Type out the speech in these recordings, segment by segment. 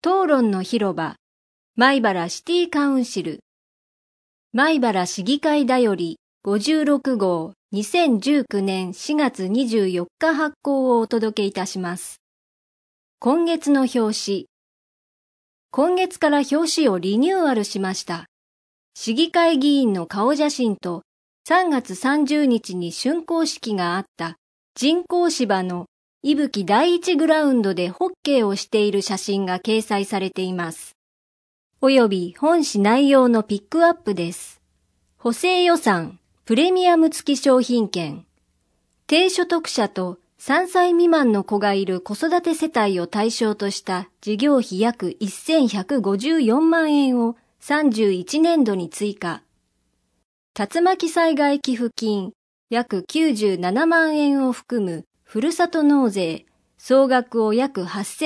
討論の広場、米原シティカウンシル、米原市議会だより56号2019年4月24日発行をお届けいたします。今月の表紙。今月から表紙をリニューアルしました。市議会議員の顔写真と3月30日に竣工式があった人工芝の伊吹第一グラウンドでホッケーをしている写真が掲載されています。および本誌内容のピックアップです。補正予算、プレミアム付き商品券。低所得者と3歳未満の子がいる子育て世帯を対象とした事業費約1154万円を31年度に追加。竜巻災害寄付金約97万円を含むふるさと納税、総額を約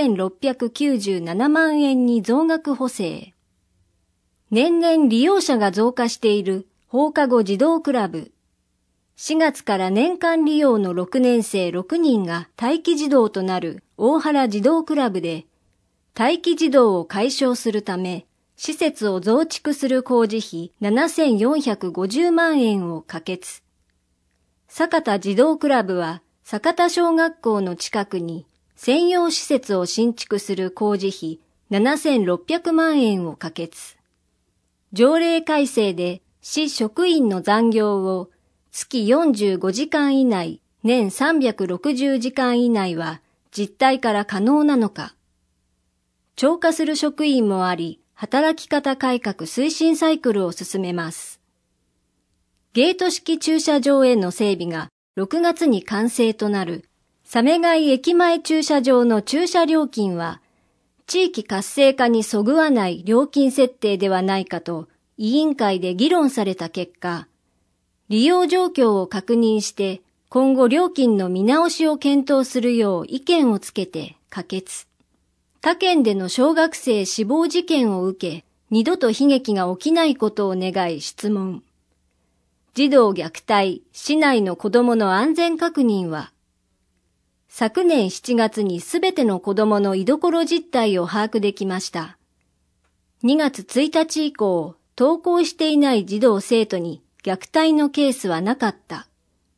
8697万円に増額補正。年々利用者が増加している放課後児童クラブ。4月から年間利用の6年生6人が待機児童となる大原児童クラブで、待機児童を解消するため、施設を増築する工事費7450万円を可決。酒田児童クラブは、酒田小学校の近くに専用施設を新築する工事費7600万円を可決。条例改正で市職員の残業を月45時間以内、年360時間以内は実態から可能なのか。超過する職員もあり、働き方改革推進サイクルを進めます。ゲート式駐車場への整備が6月に完成となる鮫貝駅前駐車場の駐車料金は地域活性化にそぐわない料金設定ではないかと委員会で議論された結果、利用状況を確認して今後料金の見直しを検討するよう意見をつけて可決。他県での小学生死亡事件を受け、二度と悲劇が起きないことを願い質問。児童虐待、市内の子供の安全確認は、昨年7月にすべての子供の居所実態を把握できました。2月1日以降、登校していない児童生徒に虐待のケースはなかった。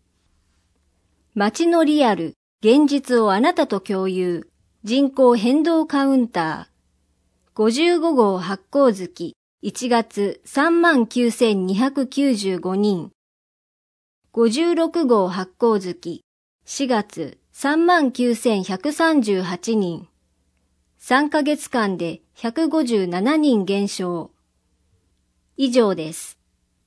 街のリアル、現実をあなたと共有、人口変動カウンター。55号発行月。1月39,295人。56号発行月4月39,138人。3ヶ月間で157人減少。以上です。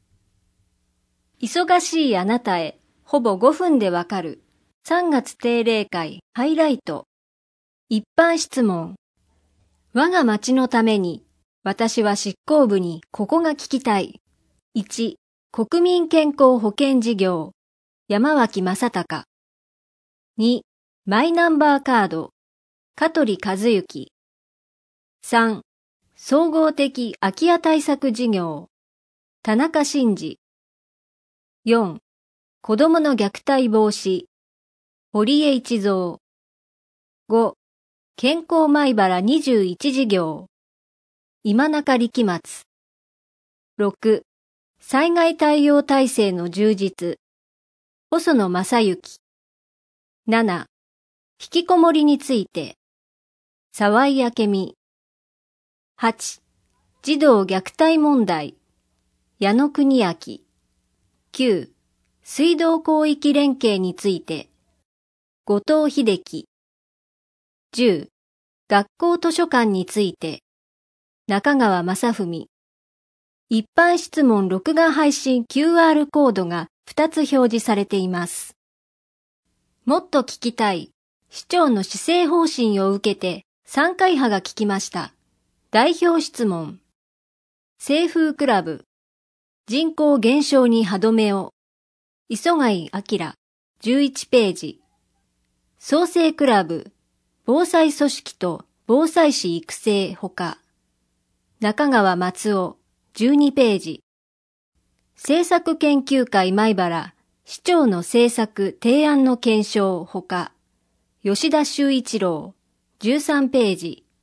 忙しいあなたへ、ほぼ5分でわかる。3月定例会ハイライト。一般質問。我が町のために、私は執行部にここが聞きたい。1、国民健康保険事業、山脇正隆。2、マイナンバーカード、香取和幸。3、総合的空き家対策事業、田中真二。4、子どもの虐待防止、堀江一三。5、健康米原21事業、今中力松。6、災害対応体制の充実、細野正幸。7、引きこもりについて、沢井明美。8、児童虐待問題、矢野邦明。9、水道広域連携について、後藤秀樹。10、学校図書館について、中川正文。一般質問録画配信 QR コードが2つ表示されています。もっと聞きたい。市長の施政方針を受けて3回派が聞きました。代表質問。清風クラブ。人口減少に歯止めを。磯貝明。11ページ。創生クラブ。防災組織と防災士育成ほか。中川松尾。12ページ。政策研究会米原。市長の政策提案の検証ほか。吉田修一郎。13ページ。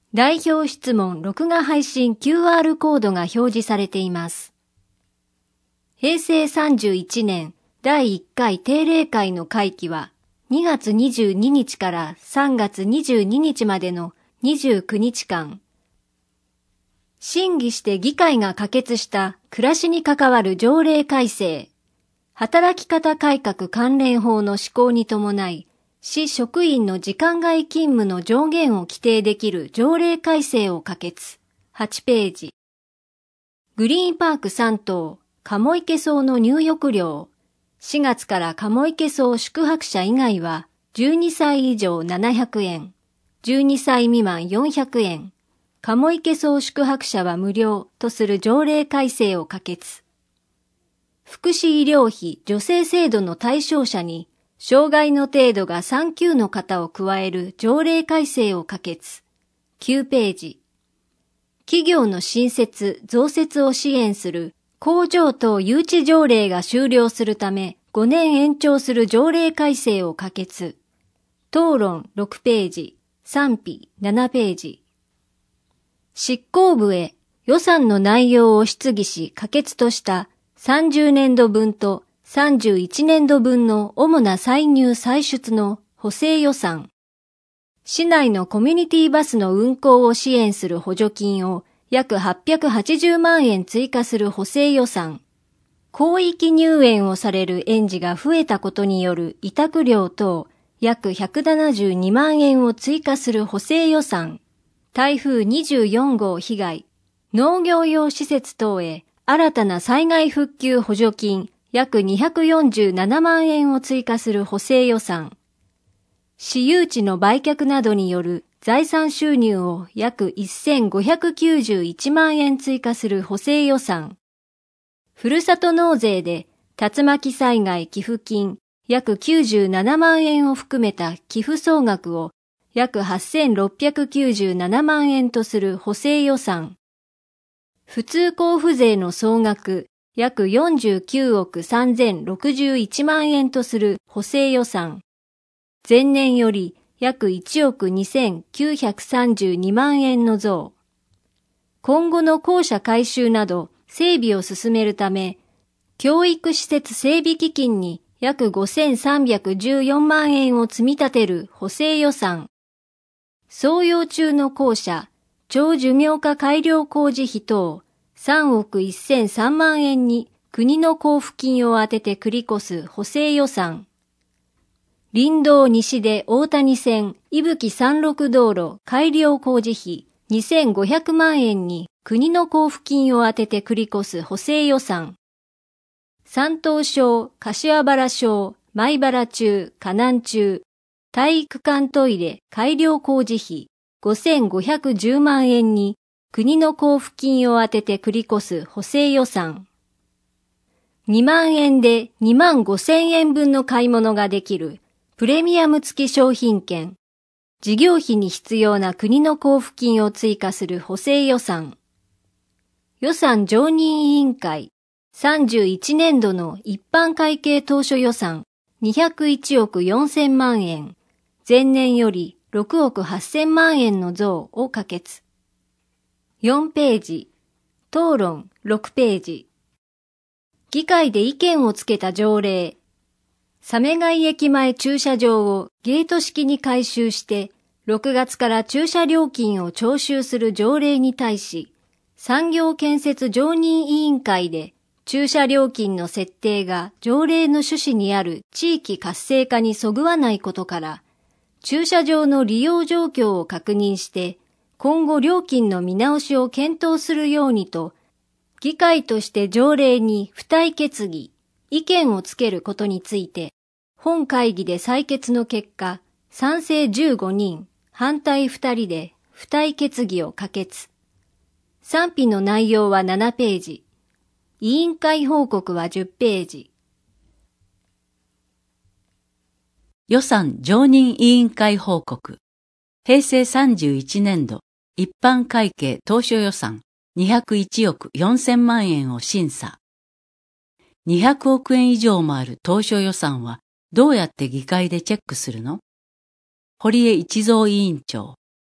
代表質問録画配信 QR コードが表示されています。平成31年第1回定例会の会期は2月22日から3月22日までの29日間。審議して議会が可決した暮らしに関わる条例改正、働き方改革関連法の施行に伴い、市職員の時間外勤務の上限を規定できる条例改正を可決。8ページ。グリーンパーク3棟、鴨池荘の入浴料。4月から鴨池荘宿泊者以外は12歳以上700円、12歳未満400円。鴨池荘宿泊者は無料とする条例改正を可決。福祉医療費助成制度の対象者に障害の程度が3級の方を加える条例改正を可決。9ページ。企業の新設・増設を支援する工場等誘致条例が終了するため5年延長する条例改正を可決。討論6ページ、賛否7ページ。執行部へ予算の内容を質疑し可決とした30年度分と31年度分の主な歳入歳出の補正予算。市内のコミュニティバスの運行を支援する補助金を約880万円追加する補正予算。広域入園をされる園児が増えたことによる委託料等約172万円を追加する補正予算。台風24号被害、農業用施設等へ新たな災害復旧補助金約247万円を追加する補正予算。私有地の売却などによる財産収入を約1591万円追加する補正予算。ふるさと納税で竜巻災害寄付金約97万円を含めた寄付総額を約8697万円とする補正予算。普通交付税の総額約49億3061万円とする補正予算。前年より約1億2932万円の増。今後の校舎改修など整備を進めるため、教育施設整備基金に約5314万円を積み立てる補正予算。創用中の校舎、長寿命化改良工事費等3億1003万円に国の交付金を充てて繰り越す補正予算。林道西で大谷線、伊吹山麓道路改良工事費2500万円に国の交付金を充てて繰り越す補正予算。山東省、柏原省、米原中、河南中、体育館トイレ改良工事費5510万円に国の交付金を充てて繰り越す補正予算。2万円で2万5000円分の買い物ができるプレミアム付き商品券。事業費に必要な国の交付金を追加する補正予算。予算常任委員会31年度の一般会計当初予算201億4000万円。前年より6億8000万円の増を可決。4ページ。討論6ページ。議会で意見をつけた条例。鮫貝駅前駐車場をゲート式に改修して6月から駐車料金を徴収する条例に対し、産業建設常任委員会で駐車料金の設定が条例の趣旨にある地域活性化にそぐわないことから、駐車場の利用状況を確認して、今後料金の見直しを検討するようにと、議会として条例に付帯決議、意見をつけることについて、本会議で採決の結果、賛成15人、反対2人で付帯決議を可決。賛否の内容は7ページ。委員会報告は10ページ。 予算常任委員会報告。平成31年度一般会計当初予算201億4000万円を審査。200億円以上もある当初予算はどうやって議会でチェックするの？堀江一三委員長。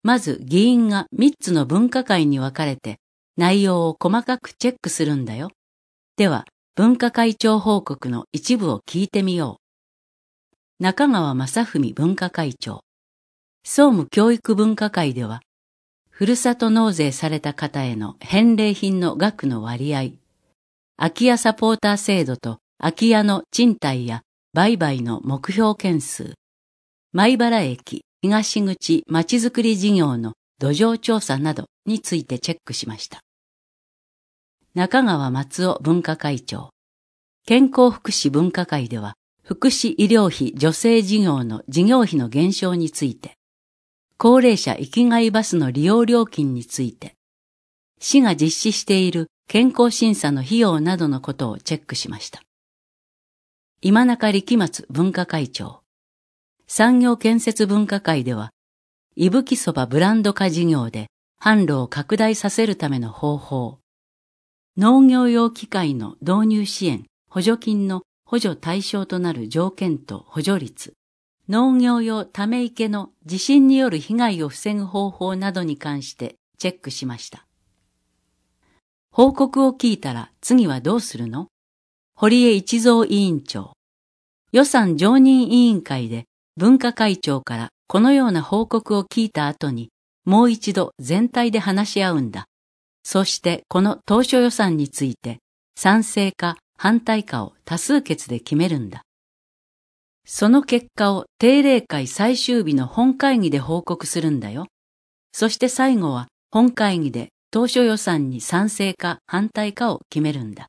まず議員が3つの分科会に分かれて内容を細かくチェックするんだよ。では、分科会長報告の一部を聞いてみよう。中川正文分科会長。総務教育分科会では、ふるさと納税された方への返礼品の額の割合、空き家サポーター制度と空き家の賃貸や売買の目標件数、米原駅東口まちづくり事業の土壌調査などについてチェックしました。中川松尾分科会長。健康福祉分科会では、福祉医療費助成事業の事業費の減少について、高齢者生きがいバスの利用料金について、市が実施している健康審査の費用などのことをチェックしました。今中力松分科会長。産業建設分科会では、伊吹そばブランド化事業で販路を拡大させるための方法、農業用機械の導入支援、補助金の補助対象となる条件と補助率、農業用ため池の地震による被害を防ぐ方法などに関してチェックしました。報告を聞いたら次はどうするの？堀江一三委員長。予算常任委員会で分科会長からこのような報告を聞いた後にもう一度全体で話し合うんだ。そしてこの当初予算について賛成か反対かを多数決で決めるんだ。その結果を定例会最終日の本会議で報告するんだよ。そして最後は本会議で当初予算に賛成か反対かを決めるんだ。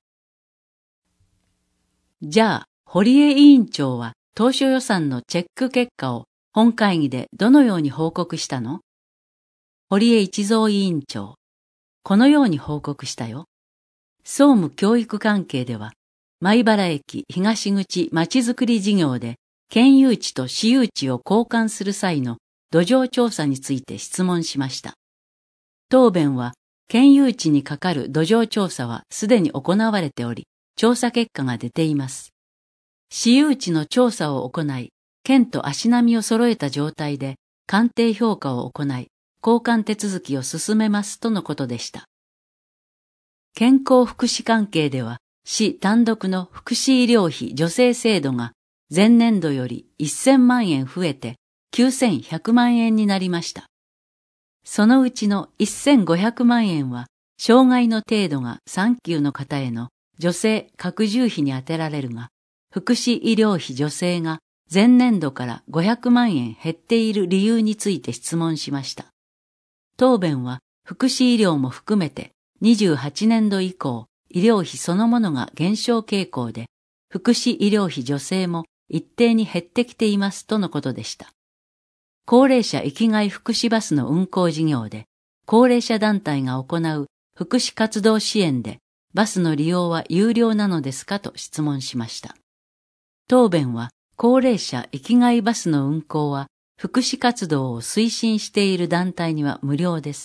じゃあ、堀江委員長は当初予算のチェック結果を本会議でどのように報告したの？堀江一三委員長。このように報告したよ。総務教育関係では、米原駅東口まちづくり事業で県有地と私有地を交換する際の土壌調査について質問しました。答弁は、県有地にかかる土壌調査はすでに行われており、調査結果が出ています。私有地の調査を行い、県と足並みを揃えた状態で鑑定評価を行い、交換手続きを進めますとのことでした。健康福祉関係では、市単独の福祉医療費助成制度が前年度より1000万円増えて9100万円になりました。そのうちの1500万円は、障害の程度が3級の方への助成拡充費に充てられるが、福祉医療費助成が前年度から500万円減っている理由について質問しました。答弁は福祉医療も含めて28年度以降、医療費そのものが減少傾向で、福祉医療費助成も一定に減ってきていますとのことでした。高齢者生きがい福祉バスの運行事業で、高齢者団体が行う福祉活動支援で、バスの利用は有料なのですかと質問しました。答弁は、高齢者生きがいバスの運行は、福祉活動を推進している団体には無料です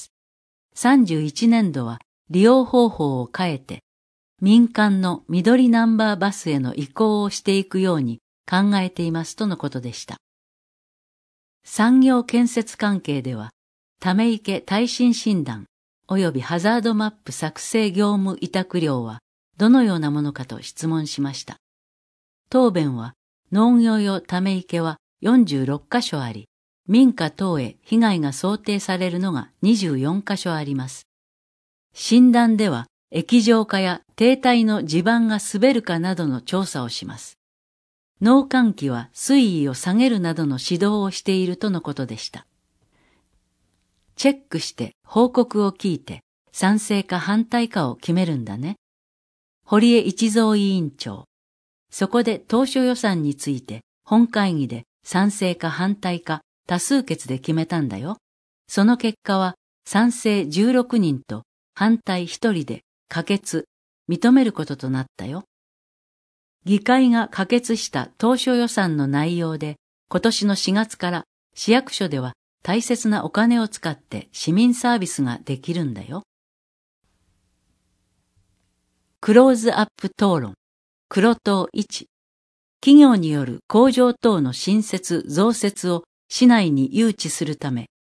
。31年度は利用方法を変えて、民間の緑ナンバーバスへの移行をしていくように考えていますとのことでした。産業建設関係では、ため池耐震診断及びハザードマップ作成業務委託料はどのようなものかと質問しました。答弁は、農業用ため池は46カ所あり、民家等へ被害が想定されるのが24カ所あります。診断では、液状化や堤体の地盤が滑るかなどの調査をします。農閑期は水位を下げるなどの指導をしているとのことでした。チェックして報告を聞いて賛成か反対かを決めるんだね。堀江一三委員長。そこで当初予算について本会議で賛成か反対か多数決で決めたんだよ。その結果は賛成16人と反対1人で可決、認めることとなったよ。議会が可決した当初予算の内容で、今年の4月から市役所では大切なお金を使って市民サービスができるんだよ。クローズアップ討論、黒党1。企業による工場等の新設・増設を市内に誘致するため、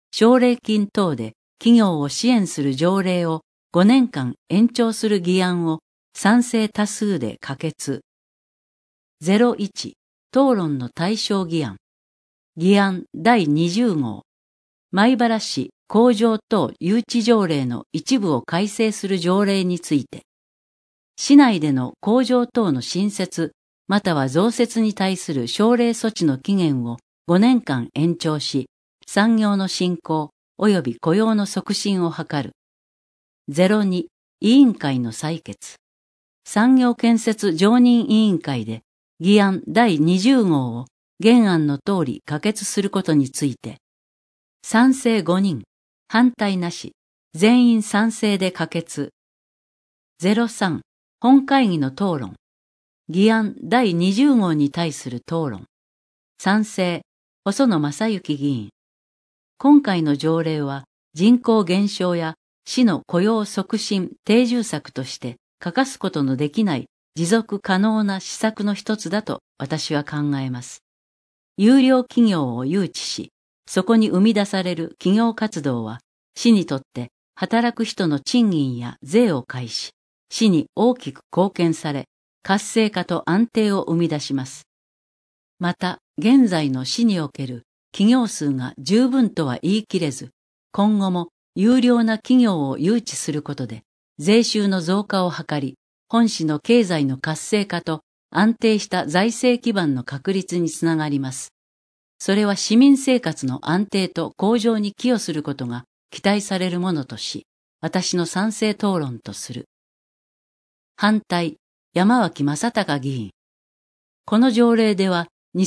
奨励金等で企業を支援する条例を5年間延長する議案を賛成多数で可決。01、討論の対象議案。議案第20号。米原市工場等誘致条例の一部を改正する条例について、市内での工場等の新設または増設に対する奨励措置の期限を5年間延長し、産業の振興及び雇用の促進を図る。02、委員会の採決。産業建設常任委員会で議案第20号を原案の通り可決することについて、賛成5人、反対なし、全員賛成で可決。03、本会議の討論。議案第20号に対する討論。賛成、細野正幸議員。今回の条例は人口減少や市の雇用促進定住策として欠かすことのできない持続可能な施策の一つだと私は考えます。優良企業を誘致し、そこに生み出される企業活動は市にとって働く人の賃金や税を介し、市に大きく貢献され、活性化と安定を生み出します。また、現在の市における企業数が十分とは言い切れず、今後も優良な企業を誘致することで、税収の増加を図り、本市の経済の活性化と安定した財政基盤の確立につながります。それは市民生活の安定と向上に寄与することが期待されるものとし、私の賛成討論とする。反対、山脇正隆議員。この条例では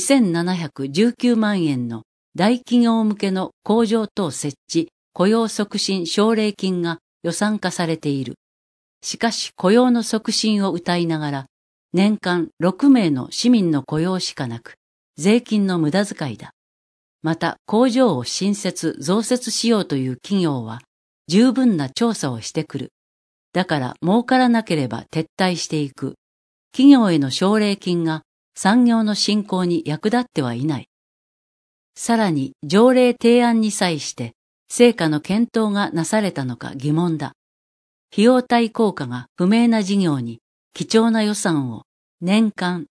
2719万円の大企業向けの工場等設置、雇用促進奨励金が予算化されている。しかし雇用の促進を謳いながら、年間6名の市民の雇用しかなく、税金の無駄遣いだ。また工場を新設・増設しようという企業は、十分な調査をしてくる。だから儲からなければ撤退していく。企業への奨励金が産業の振興に役立ってはいない。さらに条例提案に際して成果の検討がなされたのか疑問だ。費用対効果が不明な事業に貴重な予算を年間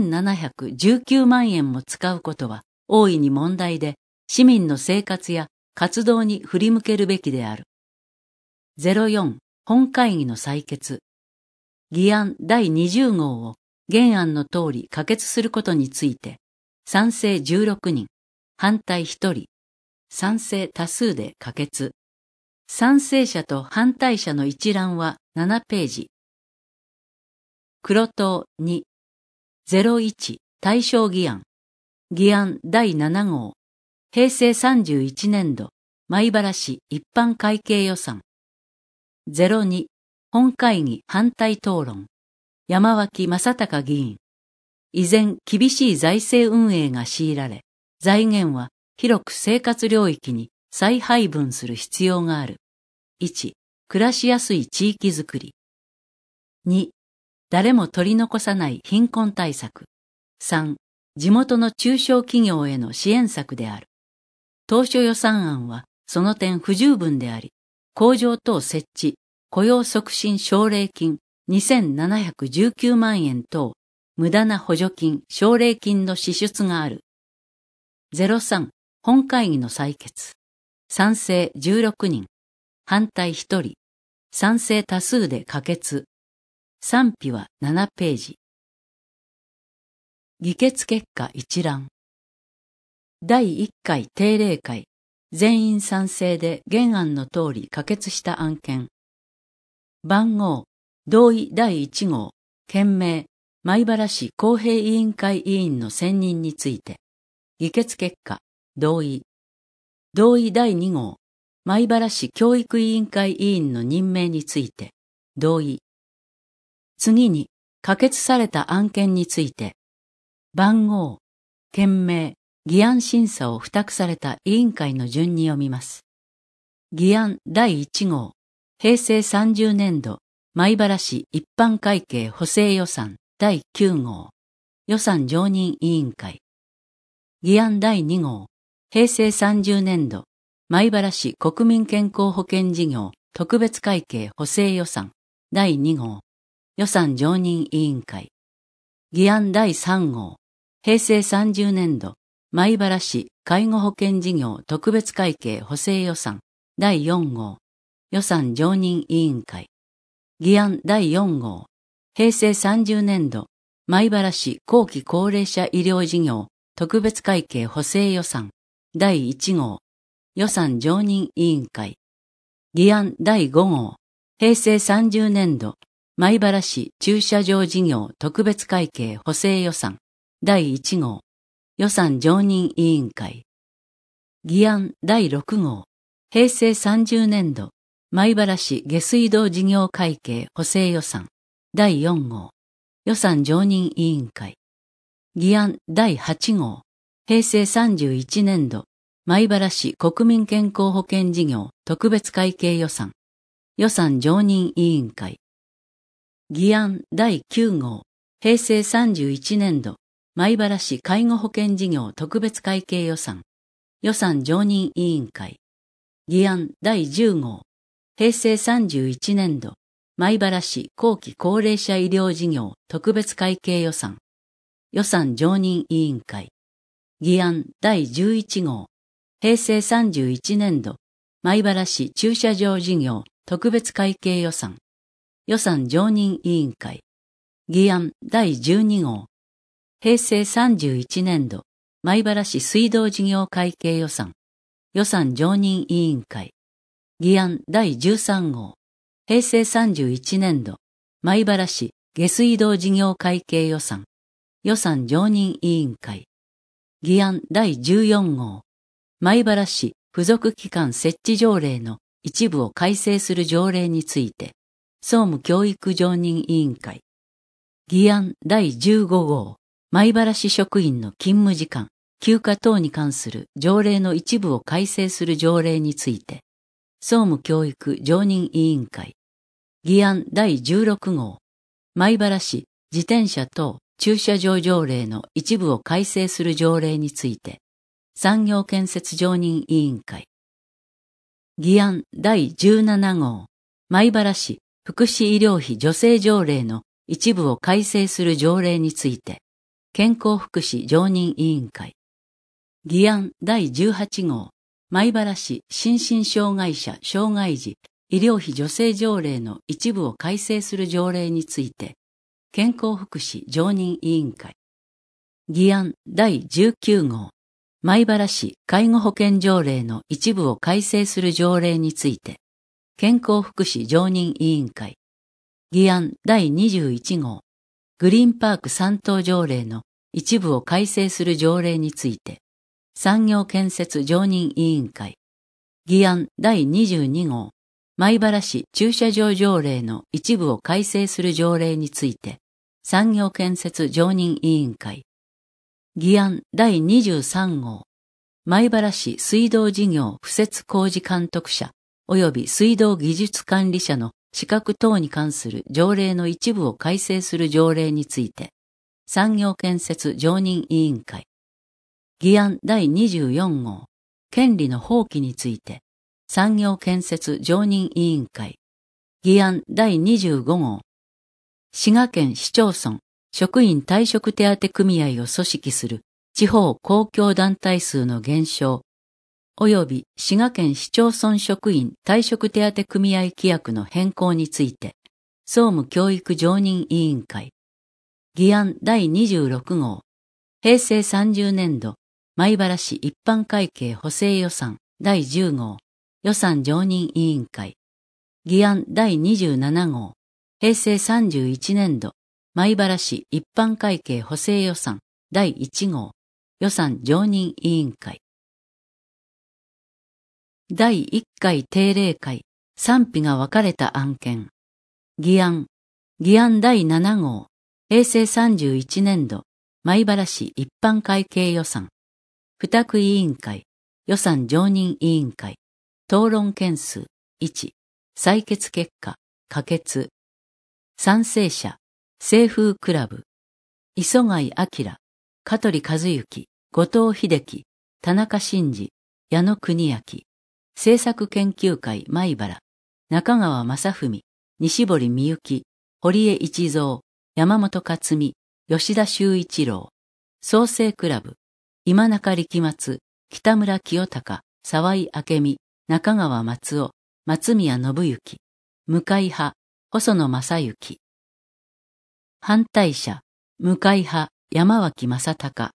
2719万円も使うことは大いに問題で、市民の生活や活動に振り向けるべきである。04、本会議の採決。議案第20号を原案の通り可決することについて、賛成16人、反対1人、賛成多数で可決。賛成者と反対者の一覧は7ページ。黒党2、01、対象議案。議案第7号。平成31年度、米原市一般会計予算。02、本会議反対討論。山脇正隆議員。依然厳しい財政運営が強いられ、財源は広く生活領域に再配分する必要がある。1、暮らしやすい地域づくり。2、誰も取り残さない貧困対策。3、地元の中小企業への支援策である。当初予算案はその点不十分であり、工場等設置、雇用促進奨励金2719万円等、無駄な補助金、奨励金の支出がある。03、本会議の採決。賛成16人、反対1人、賛成多数で可決。賛否は7ページ。議決結果一覧。第1回定例会、全員賛成で原案の通り可決した案件。番号、同意第1号、件名、米原市公平委員会委員の選任について。議決結果、同意。同意第2号、米原市教育委員会委員の任命について。同意。次に、可決された案件について、番号、件名、議案審査を付託された委員会の順に読みます。議案第1号、平成30年度、米原市一般会計補正予算第9号、予算常任委員会。議案第2号、平成30年度、 米原市国民健康保険事業特別会計補正予算第2号予算常任委員会議案第3号平成30年度米原市介護保険事業特別会計補正予算第4号予算常任委員会議案第4号平成30年度米原市後期高齢者医療事業特別会計補正予算第1号予算常任委員会議案第5号平成30年度米原市駐車場事業特別会計補正予算第1号予算常任委員会議案第6号平成30年度米原市下水道事業会計補正予算第4号予算常任委員会議案第8号平成31年度米原市国民健康保険事業特別会計予算予算常任委員会議案第9号平成31年度米原市介護保険事業特別会計予算予算常任委員会議案第10号平成31年度米原市後期高齢者医療事業特別会計予算予算常任委員会議案第11号平成31年度米原市駐車場事業特別会計予算予算常任委員会議案第12号平成31年度米原市水道事業会計予算予算常任委員会議案第13号平成31年度米原市下水道事業会計予算予算常任委員会議案第14号米原市付属機関設置条例の一部を改正する条例について総務教育常任委員会議案第15号米原市職員の勤務時間休暇等に関する条例の一部を改正する条例について総務教育常任委員会議案第16号米原市自転車等駐車場条例の一部を改正する条例について産業建設常任委員会議案第17号米原市福祉医療費助成条例の一部を改正する条例について健康福祉常任委員会議案第18号米原市心身障害者障害児医療費助成条例の一部を改正する条例について健康福祉常任委員会議案第19号米原市介護保険条例の一部を改正する条例について健康福祉常任委員会議案第21号グリーンパーク3等条例の一部を改正する条例について産業建設常任委員会議案第22号米原市駐車場条例の一部を改正する条例について産業建設常任委員会議案第23号米原市水道事業敷設工事監督者及び水道技術管理者の資格等に関する条例の一部を改正する条例について産業建設常任委員会議案第24号権利の放棄について産業建設常任委員会議案第25号滋賀県市町村職員退職手当組合を組織する地方公共団体数の減少及び滋賀県市町村職員退職手当組合規約の変更について総務教育常任委員会議案第26号平成30年度米原市一般会計補正予算第10号予算常任委員会議案第27号平成31年度米原市一般会計補正予算第1号予算常任委員会第1回定例会賛否が分かれた案件議案第7号平成31年度米原市一般会計予算付託委員会予算常任委員会討論件数1採決結果可決賛成者清風クラブ磯貝明香取和幸後藤秀樹田中真治矢野邦明政策研究会米原、中川正文、西堀美幸、堀江一蔵、山本克美、吉田修一郎、創生クラブ、今中力松、北村清隆、沢井明美、中川松尾、松宮信之、向井派、細野正幸。反対者、向井派、山脇正隆。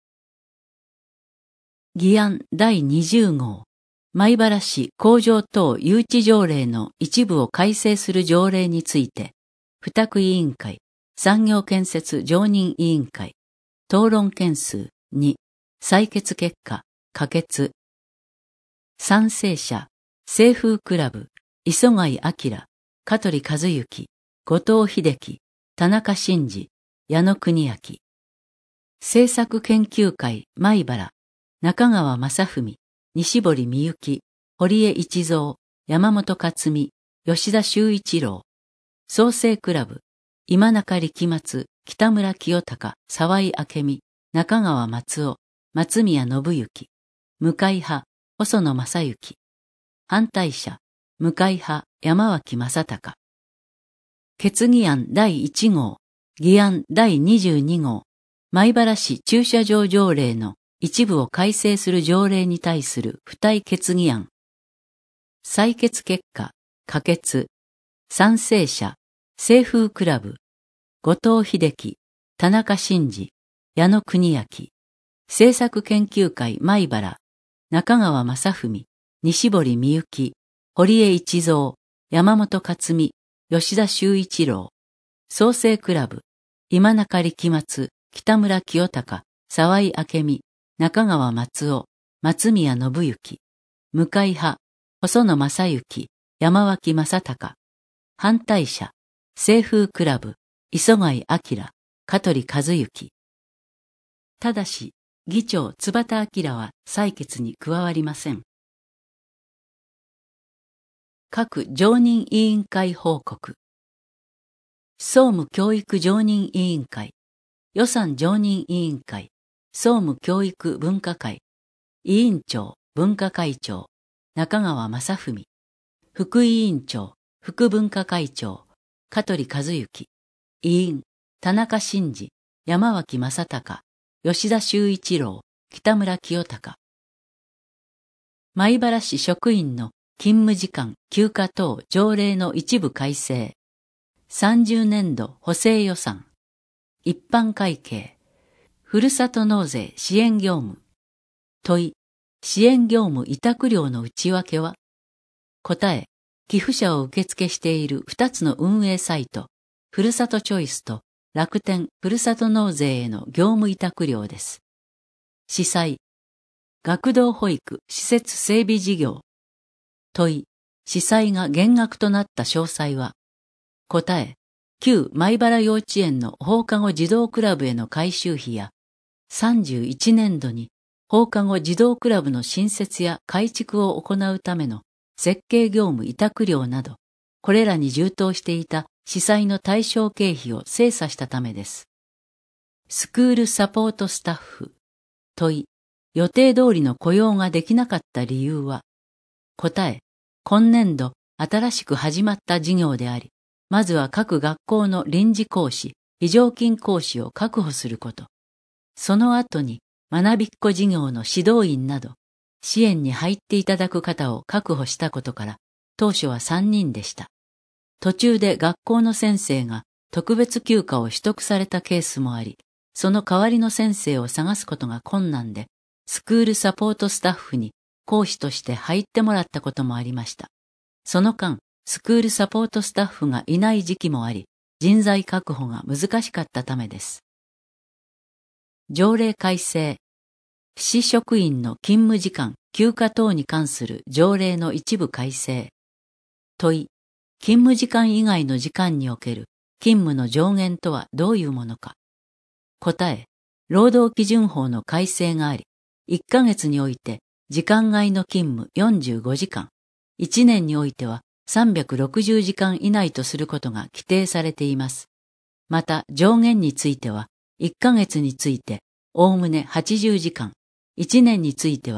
議案第20号、米原市工場等誘致条例の一部を改正する条例について、付託委員会、産業建設常任委員会、討論件数2、採決結果、可決。賛成者、清風クラブ、磯貝明、香取和幸、後藤秀樹、田中真治、矢野邦明。政策研究会米原、中川正文、西堀美幸、堀江一蔵、山本克美、吉田修一郎。創生クラブ、今中力松、北村清隆、沢井明美、中川松尾、松宮信之。向井派、細野正幸。反対者、向井派、山脇正隆。決議案第1号、議案第22号、米原市駐車場条例の一部を改正する条例に対する付帯決議案。採決結果、可決。賛成者、清風クラブ、後藤秀樹、田中真治、矢野邦明。政策研究会米原、中川正文、西堀美幸、堀江一蔵、山本克美、吉田修一郎。創生クラブ、今中力松、北村清隆、沢井明美、中川松尾、松宮信之。向井派、細野正幸、山脇正隆。反対者、清風クラブ、磯貝明、香取和幸。ただし、議長津幡明は採決に加わりません。各常任委員会報告。総務教育常任委員会、予算常任委員会、総務教育文化会、委員長、文化会長、中川正文、副委員長、副文化会長、香取和幸、委員、田中真治、山脇正隆、吉田修一郎、北村清隆。米原市職員の勤務時間、休暇等条例の一部改正。30年度補正予算。一般会計。ふるさと納税支援業務。問い、支援業務委託料の内訳は？答え、寄付者を受付している2つの運営サイト、ふるさとチョイスと楽天ふるさと納税への業務委託料です。司祭、学童保育施設整備事業。問い、司祭が減額となった詳細は？答え、旧米原幼稚園の放課後児童クラブへの改修費や、31年度に放課後児童クラブの新設や改築を行うための設計業務委託料など、これらに充当していた司祭の対象経費を精査したためです。スクールサポートスタッフ。問い、予定通りの雇用ができなかった理由は？答え、今年度新しく始まった事業であり、まずは各学校の臨時講師、非常勤講師を確保すること。その後に学びっこ事業の指導員など、支援に入っていただく方を確保したことから、当初は3人でした。途中で学校の先生が特別休暇を取得されたケースもあり、その代わりの先生を探すことが困難で、スクールサポートスタッフに講師として入ってもらったこともありました。その間、スクールサポートスタッフがいない時期もあり、人材確保が難しかったためです。条例改正。市職員の勤務時間、休暇等に関する条例の一部改正。問い、勤務時間以外の時間における勤務の上限とはどういうものか。答え、労働基準法の改正があり、1ヶ月において時間外の勤務45時間、1年においては360時間以内とすることが規定されています。また上限については、1ヶ月についておおむね80時間、1年については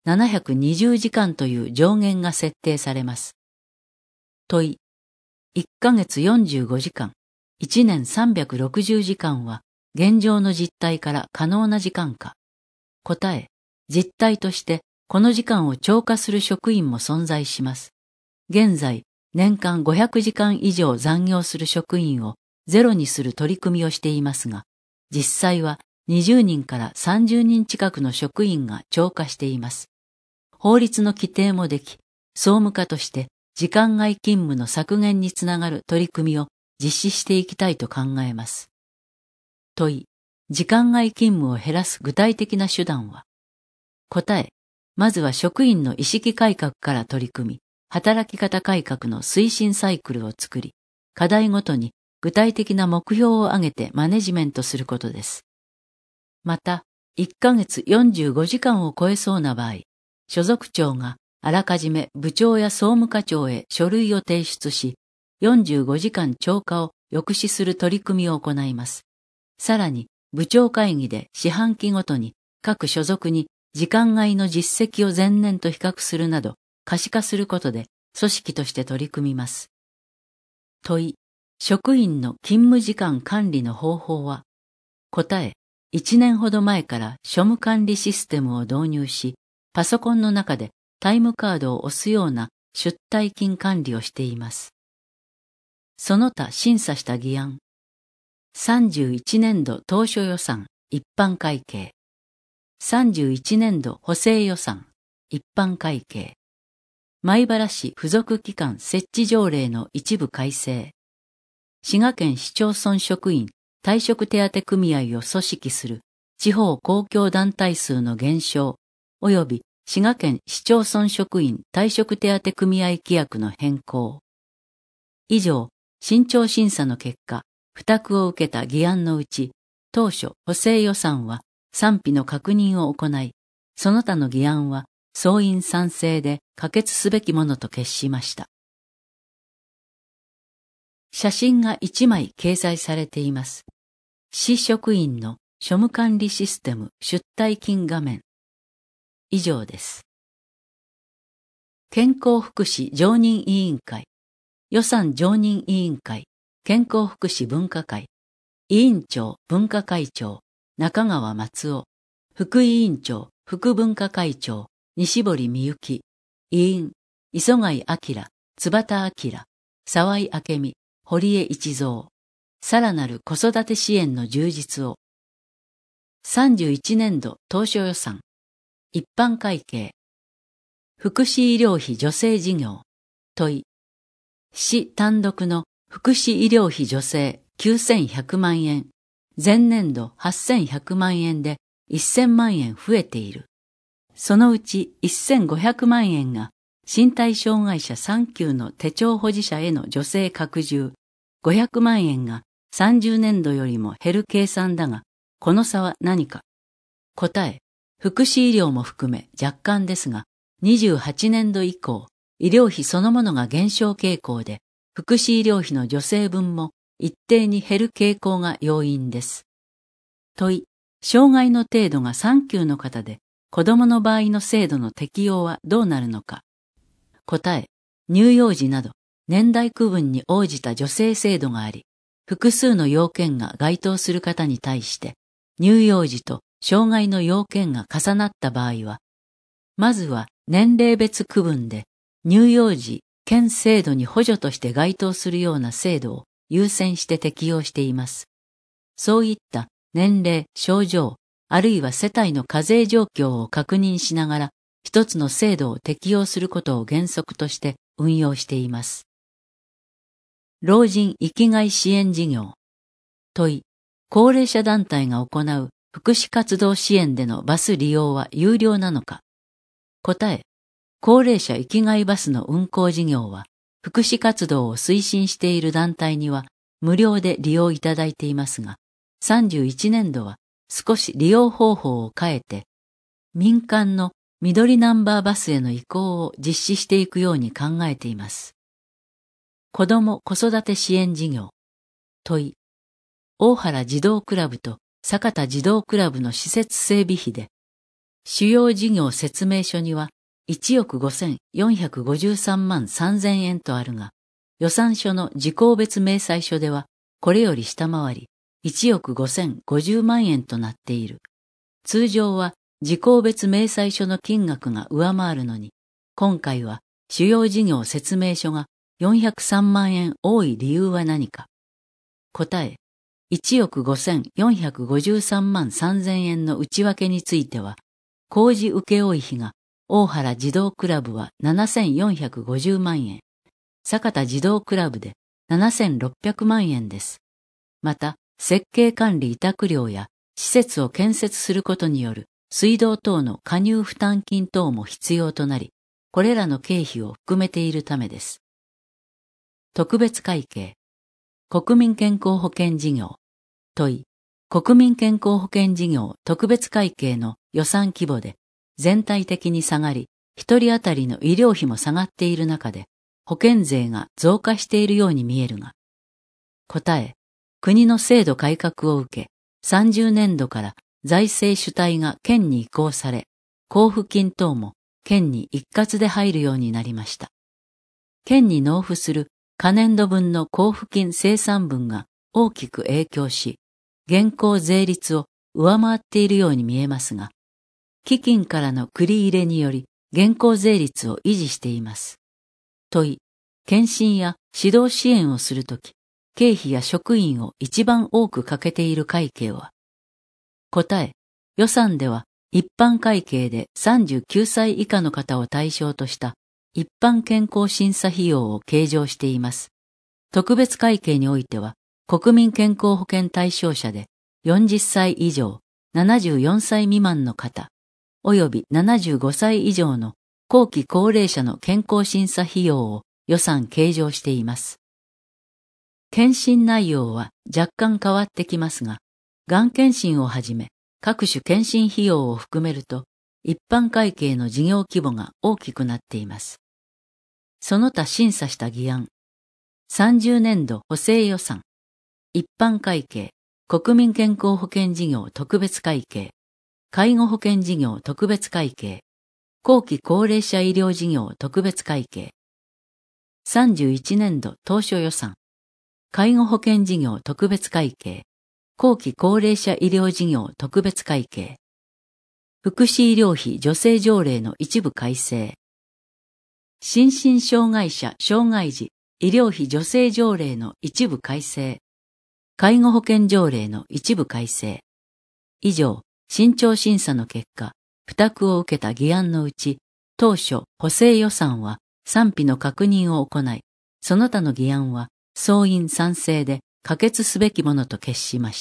720時間という上限が設定されます。問い、1ヶ月45時間、1年360時間は現状の実態から可能な時間か。答え、実態としてこの時間を超過する職員も存在します。現在、年間500時間以上残業する職員をゼロにする取り組みをしていますが、実際は20人から30人近くの職員が超過しています。法律の規定もでき、総務課として時間外勤務の削減につながる取り組みを実施していきたいと考えます。問い、時間外勤務を減らす具体的な手段は？答え、まずは職員の意識改革から取り組み、働き方改革の推進サイクルを作り、課題ごとに具体的な目標を挙げてマネジメントすることです。また、1ヶ月45時間を超えそうな場合、所属長があらかじめ部長や総務課長へ書類を提出し、45時間超過を抑止する取り組みを行います。さらに、部長会議で四半期ごとに各所属に時間外の実績を前年と比較するなど可視化することで組織として取り組みます。問い、職員の勤務時間管理の方法は？答え、1年ほど前から庶務管理システムを導入し、パソコンの中でタイムカードを押すような出退勤管理をしています。その他審査した議案。31年度当初予算一般会計。31年度補正予算一般会計。米原市附属機関設置条例の一部改正。滋賀県市町村職員退職手当組合を組織する地方公共団体数の減少及び滋賀県市町村職員退職手当組合規約の変更。以上、慎重審査の結果、付託を受けた議案のうち、当初補正予算は賛否の確認を行い、その他の議案は総員賛成で可決すべきものと決しました。写真が1枚掲載されています。市職員の庶務管理システム出退勤画面。以上です。健康福祉常任委員会、予算常任委員会、健康福祉分科会、委員長分科会長、中川松夫、副委員長副分科会長、西堀美幸、委員、磯貝明、津幡明、沢井明美、堀江一蔵、さらなる子育て支援の充実を。31年度当初予算、一般会計、福祉医療費助成事業、問い、市単独の福祉医療費助成9100万円、前年度8100万円で1000万円増えている。そのうち1500万円が身体障害者3級の手帳保持者への助成拡充、500万円が30年度よりも減る計算だが、この差は何か。答え、福祉医療も含め若干ですが、28年度以降、医療費そのものが減少傾向で、福祉医療費の助成分も一定に減る傾向が要因です。問い、障害の程度が3級の方で、子供の場合の制度の適用はどうなるのか。答え、乳幼児など年代区分に応じた助成制度があり、複数の要件が該当する方に対して、乳幼児と障害の要件が重なった場合は、まずは年齢別区分で乳幼児県制度に補助として該当するような制度を優先して適用しています。そういった年齢、症状、あるいは世帯の課税状況を確認しながら、一つの制度を適用することを原則として運用しています。老人生きがい支援事業。問い、高齢者団体が行う福祉活動支援でのバス利用は有料なのか。答え、高齢者生きがいバスの運行事業は、福祉活動を推進している団体には無料で利用いただいていますが、31年度は少し利用方法を変えて、民間の緑ナンバーバスへの移行を実施していくように考えています。子ども子育て支援事業。問い、大原児童クラブと酒田児童クラブの施設整備費で、 主要事業説明書には1億5453万3000円とあるが、予算書の事項別明細書ではこれより下回り1億5050万円となっている。通常は事項別明細書の金額が上回るのに、今回は主要事業説明書が403万円多い理由は何か。答え、1億5453万3000円の内訳については、工事請負費が大原児童クラブは7450万円、酒田児童クラブで7600万円です。また、設計管理委託料や施設を建設することによる水道等の加入負担金等も必要となり、これらの経費を含めているためです。特別会計、国民健康保険事業、問い、国民健康保険事業特別会計の予算規模で全体的に下がり、一人当たりの医療費も下がっている中で、保険税が増加しているように見えるが、答え、国の制度改革を受け、30年度から財政主体が県に移行され、交付金等も県に一括で入るようになりました。県に納付する可年度分の交付金生産分が大きく影響し、現行税率を上回っているように見えますが、基金からの繰り入れにより現行税率を維持しています。問い、検診や指導支援をするとき、経費や職員を一番多くかけている会計は。答え、予算では一般会計で39歳以下の方を対象とした一般健康審査費用を計上しています。特別会計においては、国民健康保険対象者で40歳以上、74歳未満の方、及び75歳以上の後期高齢者の健康審査費用を予算計上しています。検診内容は若干変わってきますが、がん検診をはじめ各種検診費用を含めると、一般会計の事業規模が大きくなっています。その他審査した議案、30年度補正予算、一般会計、国民健康保険事業特別会計、介護保険事業特別会計、後期高齢者医療事業特別会計、31年度当初予算、介護保険事業特別会計、後期高齢者医療事業特別会計、福祉医療費助成条例の一部改正、心身障害者障害児医療費助成条例の一部改正、介護保険条例の一部改正。以上、慎重審査の結果、付託を受けた議案のうち、当初補正予算は賛否の確認を行い、その他の議案は総員賛成で可決すべきものと決しました。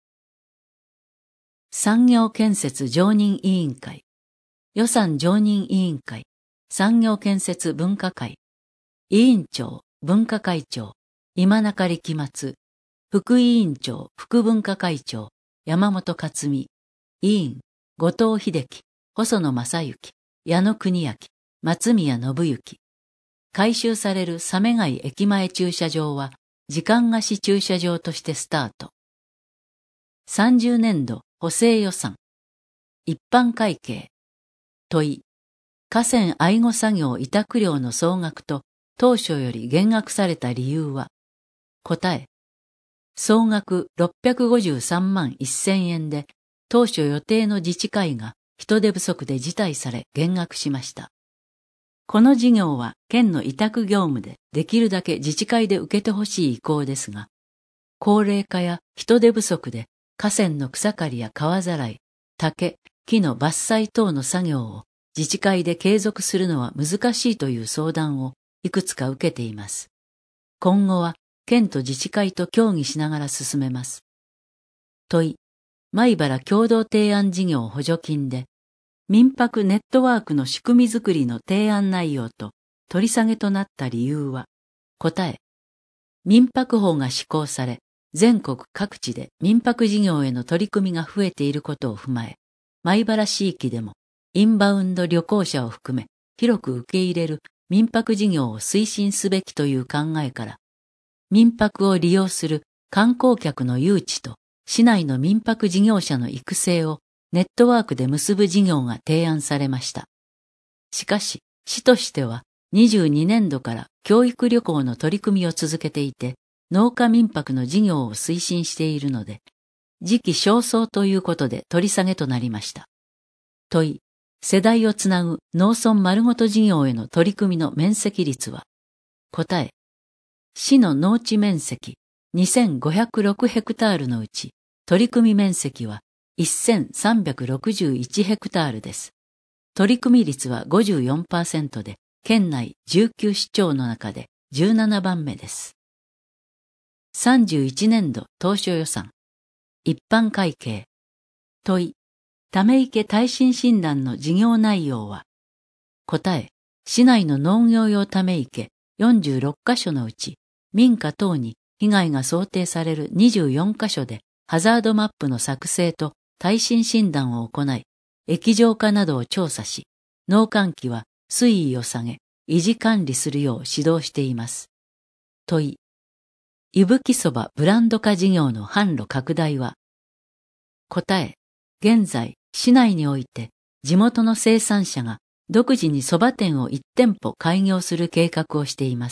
産業建設常任委員会、予算常任委員会、産業建設分科会、委員長、分科会長、今中力松、副委員長、副分科会長、山本克美、委員、後藤秀樹、細野正幸、矢野邦明、松宮信之。改修される鮫貝駅前駐車場は、時間貸し駐車場としてスタート。30年度補正予算。一般会計。問い。河川愛護作業委託料の総額と当初より減額された理由は。答え。総額653万1000円で、当初予定の自治会が人手不足で辞退され減額しました。この事業は県の委託業務でできるだけ自治会で受けてほしい意向ですが、高齢化や人手不足で河川の草刈りや川ざらい、竹、木の伐採等の作業を自治会で継続するのは難しいという相談をいくつか受けています。今後は県と自治会と協議しながら進めます。問い、米原共同提案事業補助金で、民泊ネットワークの仕組みづくりの提案内容と取り下げとなった理由は、答え、民泊法が施行され、全国各地で民泊事業への取り組みが増えていることを踏まえ、米原市域でもインバウンド旅行者を含め広く受け入れる民泊事業を推進すべきという考えから、民泊を利用する観光客の誘致と市内の民泊事業者の育成をネットワークで結ぶ事業が提案されました。しかし、市としては22年度から教育旅行の取り組みを続けていて、農家民泊の事業を推進しているので、時期尚早ということで取り下げとなりました。問い、世代をつなぐ農村丸ごと事業への取り組みの面積率は、答え、市の農地面積2506ヘクタールのうち、取り組み面積は1361ヘクタールです。取り組み率は 54% で、県内19市町の中で17番目です。31年度当初予算。一般会計。問い、ため池耐震診断の事業内容は、答え、市内の農業用ため池46カ所のうち、民家等に被害が想定される24カ所でハザードマップの作成と耐震診断を行い、液状化などを調査し、農閑期は水位を下げ、維持管理するよう指導しています。問い、伊吹そばブランド化事業の販路拡大は、答え、現在、市内において地元の生産者が独自にそば店を1店舗開業する計画をしています。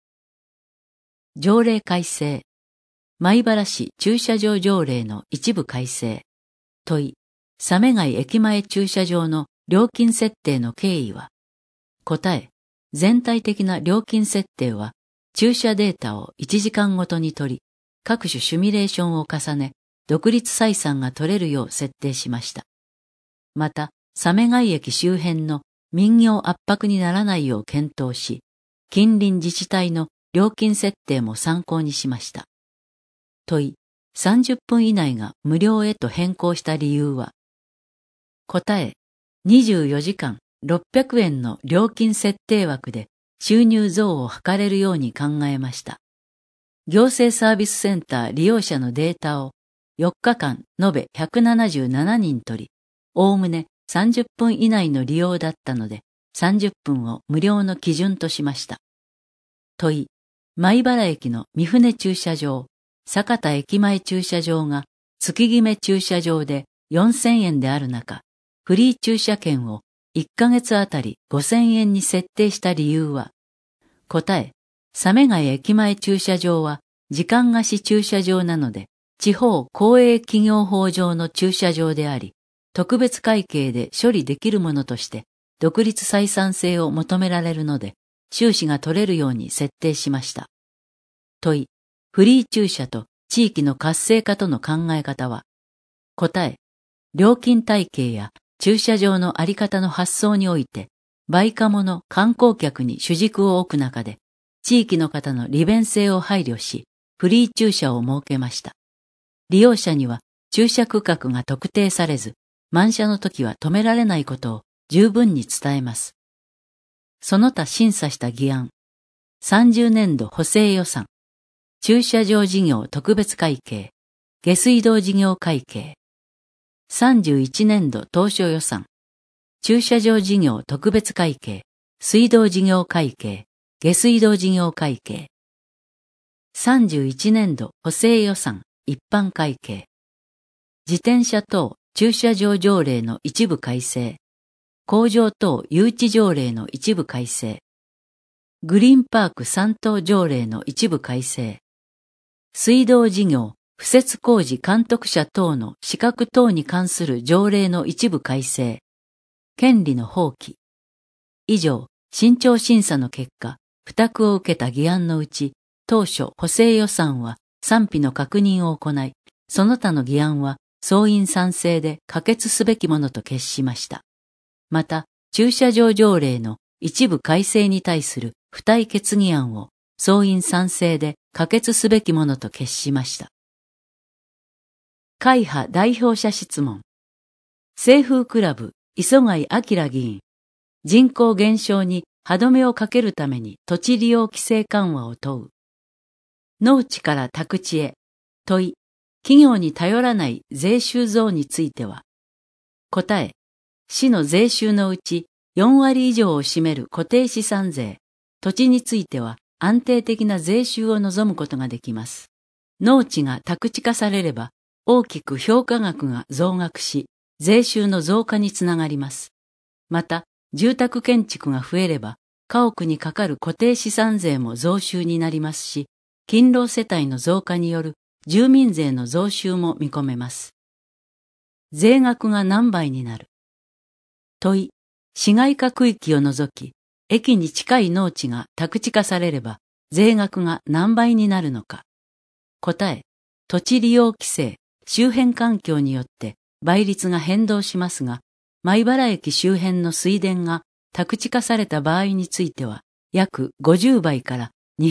条例改正。米原市駐車場条例の一部改正。問い、鮫貝駅前駐車場の料金設定の経緯は、答え、全体的な料金設定は、駐車データを1時間ごとに取り、各種シミュレーションを重ね、独立採算が取れるよう設定しました。また、鮫貝駅周辺の民業圧迫にならないよう検討し、近隣自治体の料金設定も参考にしました。問い、30分以内が無料へと変更した理由は、答え、24時間600円の料金設定枠で収入増を図れるように考えました。行政サービスセンター利用者のデータを4日間延べ177人取り、おおむね30分以内の利用だったので30分を無料の基準としました。問い、米原駅の三船駐車場、酒田駅前駐車場が月決め駐車場で4000円である中、フリー駐車券を1ヶ月あたり5000円に設定した理由は、答え、鮫貝駅前駐車場は時間貸し駐車場なので、地方公営企業法上の駐車場であり、特別会計で処理できるものとして独立採算性を求められるので、収支が取れるように設定しました。問い、フリー駐車と地域の活性化との考え方は、答え、料金体系や駐車場のあり方の発想において、バイカモの観光客に主軸を置く中で、地域の方の利便性を配慮し、フリー駐車を設けました。利用者には駐車区画が特定されず、満車の時は止められないことを十分に伝えます。その他審査した議案、30年度補正予算、駐車場事業特別会計、下水道事業会計、31年度当初予算、駐車場事業特別会計、水道事業会計、下水道事業会計、31年度補正予算一般会計、自転車等駐車場条例の一部改正、工場等誘致条例の一部改正、グリーンパーク3等条例の一部改正、水道事業敷設工事監督者等の資格等に関する条例の一部改正、権利の放棄。以上、慎重審査の結果、付託を受けた議案のうち、当初補正予算は賛否の確認を行い、その他の議案は総員賛成で可決すべきものと決しました。また、駐車場条例の一部改正に対する付帯決議案を総員賛成で可決すべきものと決しました。会派代表者質問。清風クラブ磯貝明議員、人口減少に歯止めをかけるために土地利用規制緩和を問う。農地から宅地へ。問い、企業に頼らない税収増については。答え、市の税収のうち4割以上を占める固定資産税、土地については安定的な税収を望むことができます。農地が宅地化されれば、大きく評価額が増額し、 税収の増加につながります。また、住宅建築が増えれば、家屋にかかる固定資産税も増収になりますし、勤労世帯の増加による住民税の増収も見込めます。税額が何倍になる？問い、市街化区域を除き、駅に近い農地が宅地化されれば、税額が何倍になるのか。答え、土地利用規制、周辺環境によって倍率が変動しますが、米原駅周辺の水田が宅地化された場合については、約50倍から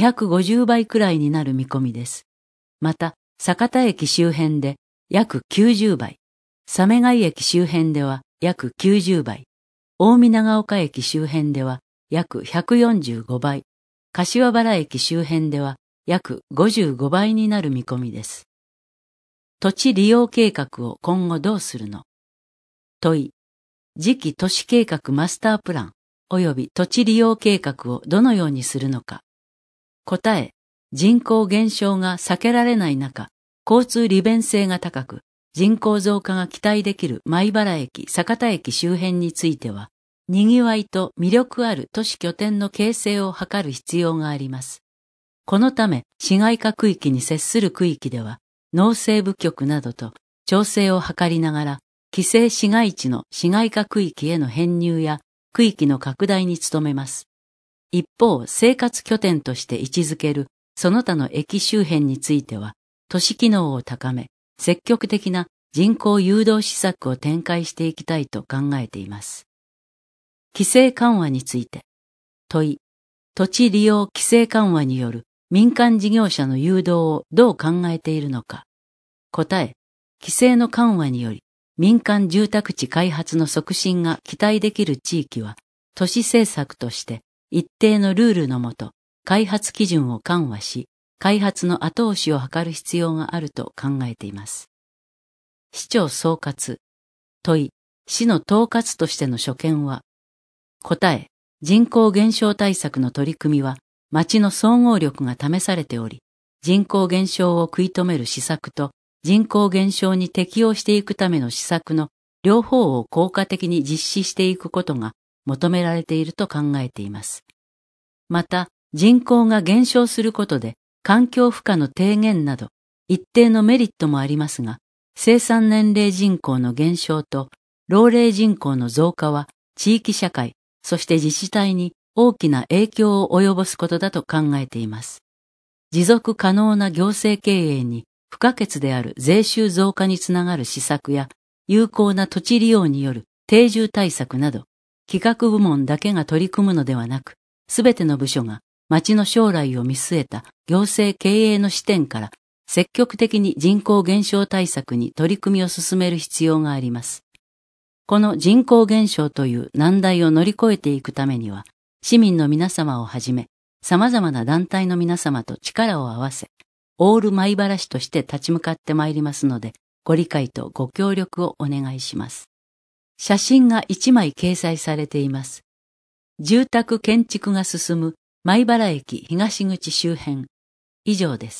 250倍くらいになる見込みです。また、酒田駅周辺で約90倍、鮫貝駅周辺では約90倍、近江長岡駅周辺では約145倍、柏原駅周辺では約55倍になる見込みです。土地利用計画を今後どうするの？問い、次期都市計画マスタープラン及び土地利用計画をどのようにするのか。答え、人口減少が避けられない中、交通利便性が高く、人口増加が期待できる米原駅、酒田駅周辺については、賑わいと魅力ある都市拠点の形成を図る必要があります。このため、市街化区域に接する区域では、農政部局などと調整を図りながら、規制市街地の市街化区域への編入や区域の拡大に努めます。一方、生活拠点として位置づけるその他の駅周辺については、都市機能を高め、積極的な人口誘導施策を展開していきたいと考えています。規制緩和について。問い、土地利用規制緩和による民間事業者の誘導をどう考えているのか。答え、規制の緩和により、民間住宅地開発の促進が期待できる地域は、都市政策として一定のルールのもと、開発基準を緩和し、開発の後押しを図る必要があると考えています。市長総括。問い、市の統括としての所見は。答え、人口減少対策の取り組みは、町の総合力が試されており、人口減少を食い止める施策と、人口減少に適応していくための施策の両方を効果的に実施していくことが求められていると考えています。また、人口が減少することで環境負荷の低減など一定のメリットもありますが、生産年齢人口の減少と老齢人口の増加は地域社会、そして自治体に大きな影響を及ぼすことだと考えています。持続可能な行政経営に不可欠である税収増加につながる施策や有効な土地利用による定住対策など、企画部門だけが取り組むのではなく、すべての部署が町の将来を見据えた行政経営の視点から積極的に人口減少対策に取り組みを進める必要があります。この人口減少という難題を乗り越えていくためには、市民の皆様をはじめ、様々な団体の皆様と力を合わせ、オール米原市として立ち向かってまいりますので、ご理解とご協力をお願いします。写真が1枚掲載されています。住宅建築が進む米原駅東口周辺。以上です。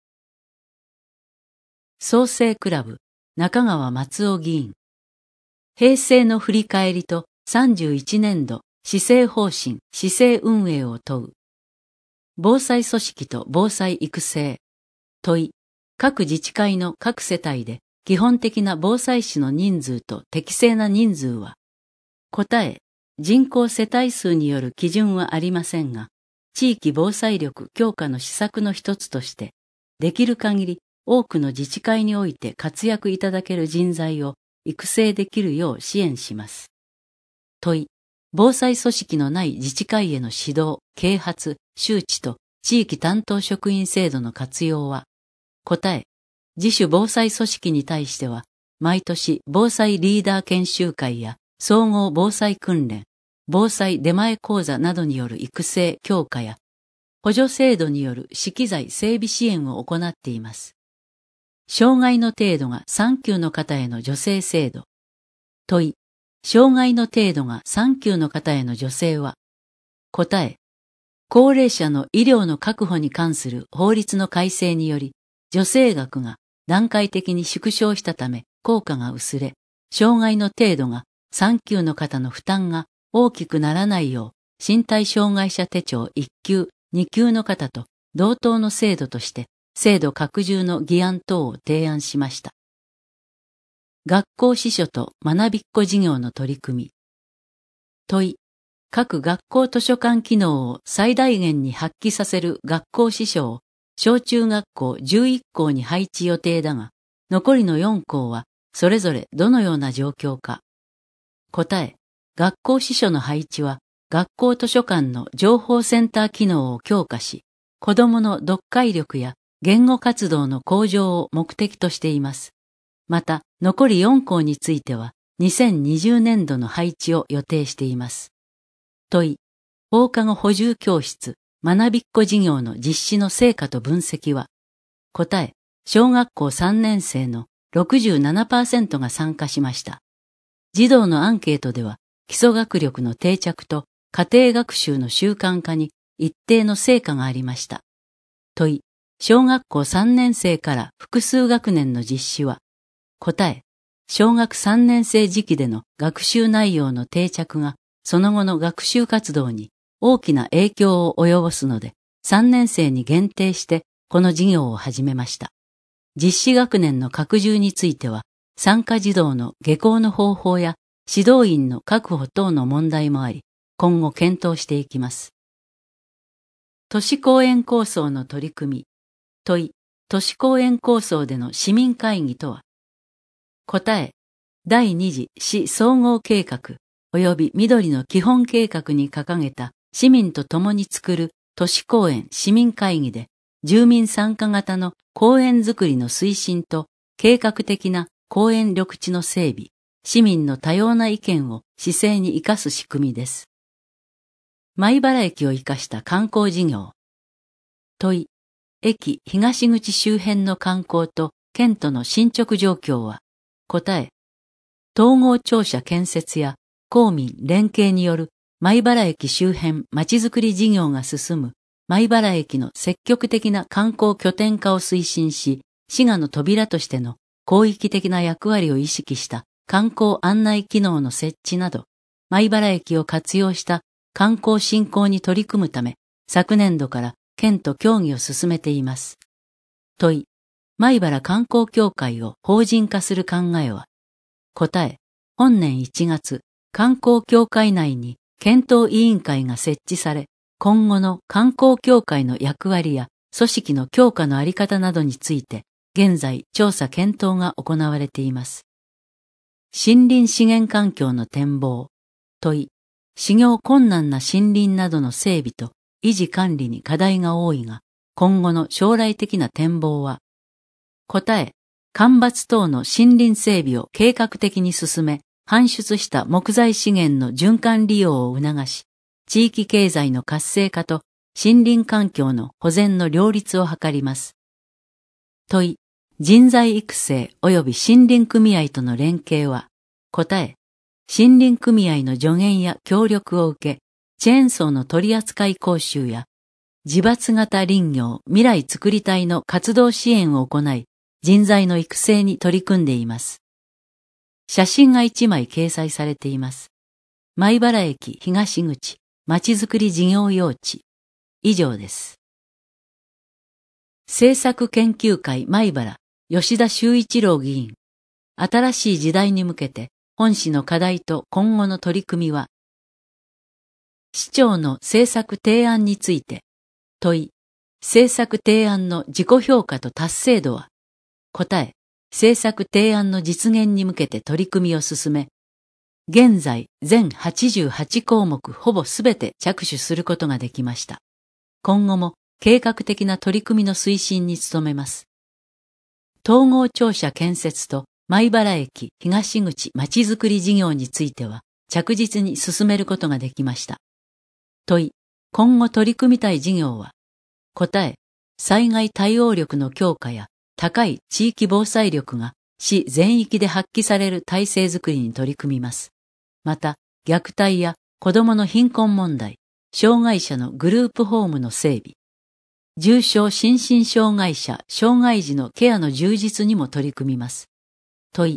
創生クラブ中川松尾議員。平成の振り返りと31年度市政方針・市政運営を問う。防災組織と防災育成。問い、各自治会の各世帯で基本的な防災士の人数と適正な人数は。答え、人口世帯数による基準はありませんが、地域防災力強化の施策の一つとして、できる限り多くの自治会において活躍いただける人材を育成できるよう支援します。問い、防災組織のない自治会への指導、啓発、周知と地域担当職員制度の活用は。答え、自主防災組織に対しては、毎年防災リーダー研修会や総合防災訓練、防災出前講座などによる育成強化や、補助制度による資機材整備支援を行っています。障害の程度が3級の方への助成制度。問い、障害の程度が3級の方への助成は。答え、高齢者の医療の確保に関する法律の改正により、助成額が段階的に縮小したため効果が薄れ、 障害の程度が3級の方の負担が大きくならないよう、身体障害者手帳1級、2級の方と同等の制度として、制度拡充の議案等を提案しました。学校司書と学びっこ事業の取り組み。問い、各学校図書館機能を最大限に発揮させる学校司書を小中学校11校に配置予定だが、残りの4校はそれぞれどのような状況か。答え、学校司書の配置は学校図書館の情報センター機能を強化し、子どもの読解力や言語活動の向上を目的としています。また、残り4校については2020年度の配置を予定しています。問い、放課後補充教室、学びっこ事業の実施の成果と分析は。答え、小学校3年生の 67% が参加しました。児童のアンケートでは、基礎学力の定着と家庭学習の習慣化に一定の成果がありました。問い、小学校3年生から複数学年の実施は。答え、小学3年生時期での学習内容の定着がその後の学習活動に大きな影響を及ぼすので、3年生に限定してこの事業を始めました。実施学年の拡充については、参加児童の下校の方法や指導員の確保等の問題もあり、今後検討していきます。都市公園構想の取り組み。問い、都市公園構想での市民会議とは。答え、第2次市総合計画及び緑の基本計画に掲げた市民と共に作る都市公園市民会議で、住民参加型の公園づくりの推進と計画的な公園緑地の整備、市民の多様な意見を市政に生かす仕組みです。米原駅を生かした観光事業。問い、駅東口周辺の観光と県との進捗状況は。答え、統合庁舎建設や公民連携による米原駅周辺まちづくり事業が進む米原駅の積極的な観光拠点化を推進し、滋賀の扉としての広域的な役割を意識した観光案内機能の設置など、米原駅を活用した観光振興に取り組むため、昨年度から県と協議を進めています。問い、米原観光協会を法人化する考えは。答え、本年1月、観光協会内に検討委員会が設置され、今後の観光協会の役割や組織の強化のあり方などについて、現在調査検討が行われています。森林資源環境の展望。問い、施業困難な森林などの整備と維持管理に課題が多いが、今後の将来的な展望は。答え、間伐等の森林整備を計画的に進め、搬出した木材資源の循環利用を促し、地域経済の活性化と森林環境の保全の両立を図ります。問い、人材育成及び森林組合との連携は。答え、森林組合の助言や協力を受け、チェーンソーの取扱い講習や、自伐型林業未来つくり隊の活動支援を行い、人材の育成に取り組んでいます。写真が1枚掲載されています。米原駅東口まちづくり事業用地。以上です。政策研究会米原吉田修一郎議員。新しい時代に向けて本市の課題と今後の取り組みは。市長の政策提案について。問い、政策提案の自己評価と達成度は。答え、政策提案の実現に向けて取り組みを進め、現在全88項目ほぼすべて着手することができました。今後も計画的な取り組みの推進に努めます。統合庁舎建設と米原駅東口まちづくり事業については着実に進めることができました。問い、今後取り組みたい事業は。答え、災害対応力の強化や高い地域防災力が市全域で発揮される体制づくりに取り組みます。また、虐待や子どもの貧困問題、障害者のグループホームの整備、重症心身障害者、障害児のケアの充実にも取り組みます。問い、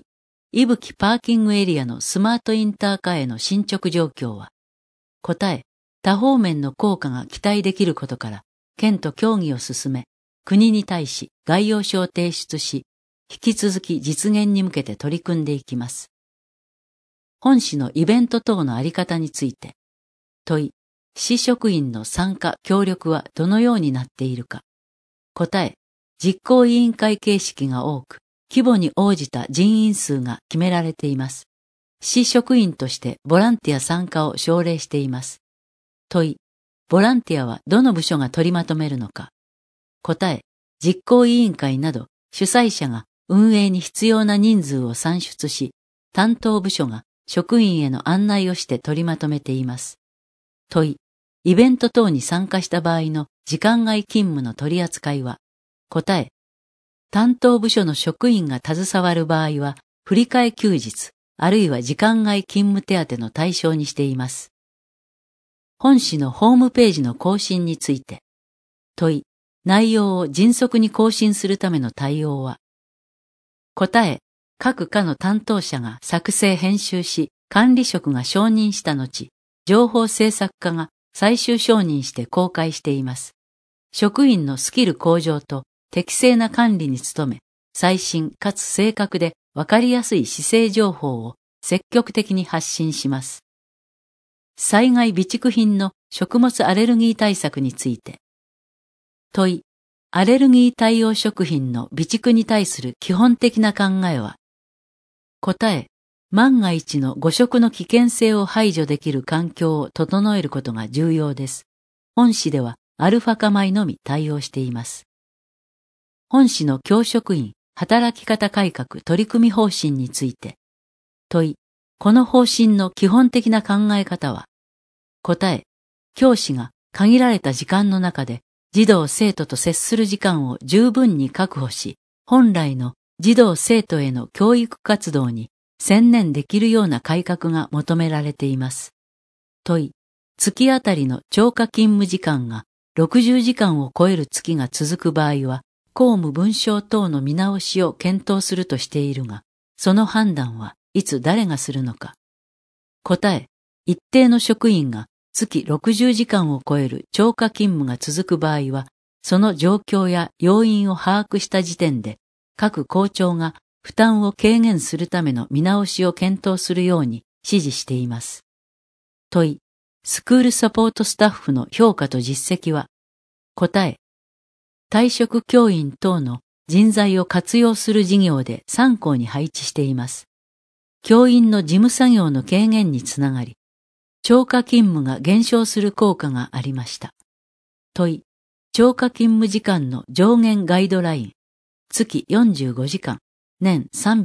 伊吹パーキングエリアのスマートインター化への進捗状況は、答え、多方面の効果が期待できることから、県と協議を進め、国に対し概要書を提出し、引き続き実現に向けて取り組んでいきます。本市のイベント等のあり方について、問い、市職員の参加・協力はどのようになっているか。答え、実行委員会形式が多く、規模に応じた人員数が決められています。市職員としてボランティア参加を奨励しています。問い、ボランティアはどの部署が取りまとめるのか。答え、実行委員会など主催者が運営に必要な人数を算出し、担当部署が職員への案内をして取りまとめています。問い、イベント等に参加した場合の時間外勤務の取り扱いは。答え、担当部署の職員が携わる場合は、振り替え休日、あるいは時間外勤務手当の対象にしています。本市のホームページの更新について。問い、内容を迅速に更新するための対応は。答え、各課の担当者が作成編集し、管理職が承認した後、情報制作課が最終承認して公開しています。職員のスキル向上と適正な管理に努め、最新かつ正確でわかりやすい市政情報を積極的に発信します。災害備蓄品の食物アレルギー対策について。問い、アレルギー対応食品の備蓄に対する基本的な考えは。答え、万が一の誤食の危険性を排除できる環境を整えることが重要です。本市ではアルファ化米のみ対応しています。本市の教職員働き方改革取り組み方針について。問い、この方針の基本的な考え方は。答え、教師が限られた時間の中で児童生徒と接する時間を十分に確保し、本来の児童生徒への教育活動に専念できるような改革が求められています。問い、月あたりの超過勤務時間が60時間を超える月が続く場合は、公務分掌等の見直しを検討するとしているが、その判断はいつ誰がするのか。答え、一定の職員が月60時間を超える超過勤務が続く場合は、その状況や要因を把握した時点で、各校長が負担を軽減するための見直しを検討するように指示しています。問い、スクールサポートスタッフの評価と実績は。答え、退職教員等の人材を活用する事業で3校に配置しています。教員の事務作業の軽減につながり、超過勤務が減少する効果がありました。問い、超過勤務時間の上限ガイドライン、月45時間、年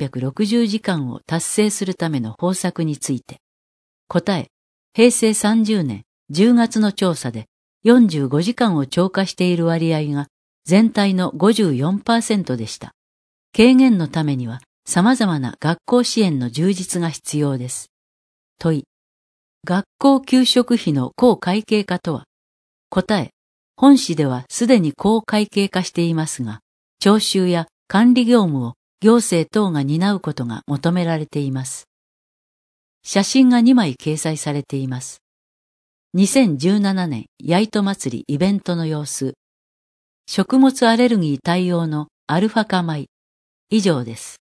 360時間を達成するための方策について。答え、平成30年10月の調査で45時間を超過している割合が全体の 54% でした。軽減のためには様々な学校支援の充実が必要です。問い、学校給食費の公会計化とは。答え、本市ではすでに公会計化していますが、徴収や管理業務を行政等が担うことが求められています。写真が2枚掲載されています。2017年やいと祭りイベントの様子。食物アレルギー対応のアルファ化米。以上です。